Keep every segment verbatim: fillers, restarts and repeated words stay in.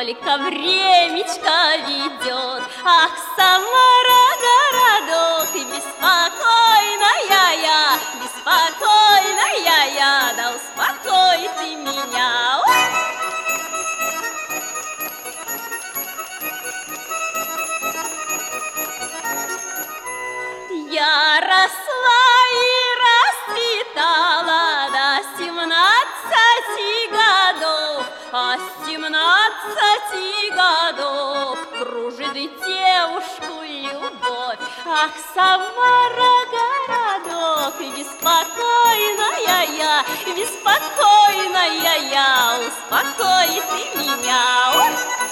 только времечко ведет. Ах, Самара, городок, беспокойная я, беспокойная я, да успокой ты меня. Я росла и расцветала до семнадцати годов, а с семнадцати годов кружит девушку любовь. Ах, Самара, городок, беспокойная я, беспокойная я, успокой ты меня.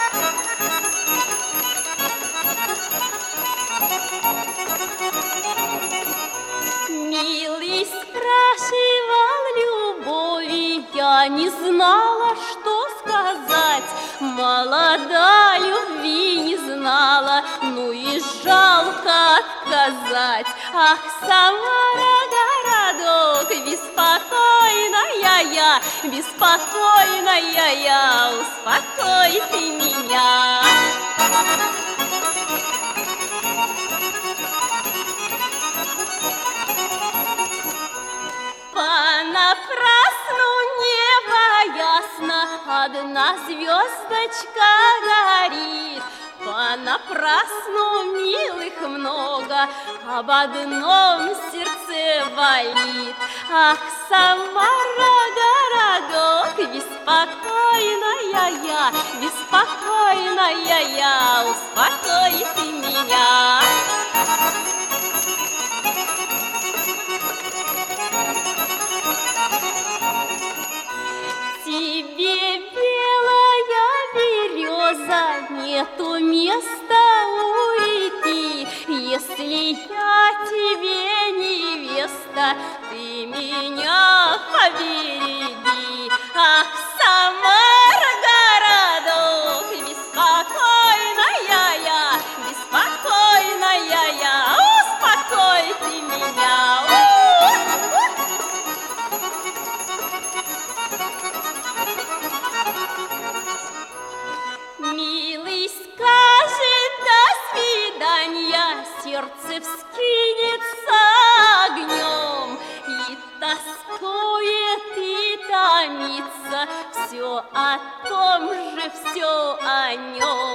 Милый спрашивал любови, я не знала, что сказать. Молода любви не знала, ну и жалко отказать. Ах, Самара, городок, беспокойная я, беспокойная я, успокой ты меня. Понапрасну небо ясно, одна звездочка горит. Понапрасну милых много, об одном сердце болит. Ах, Самара, городок, беспокойная я, беспокойная я, успокой ты меня. Тебе, белая береза, нету места у реки. Если я тебе невеста, ты меня побереги. Ах, Самара, городок, беспокойная я, беспокойная я, успокой ты меня. Милый скажет до свидания, сердце вскинется огнем, и тоскует, и томится, все о том же, все о нем.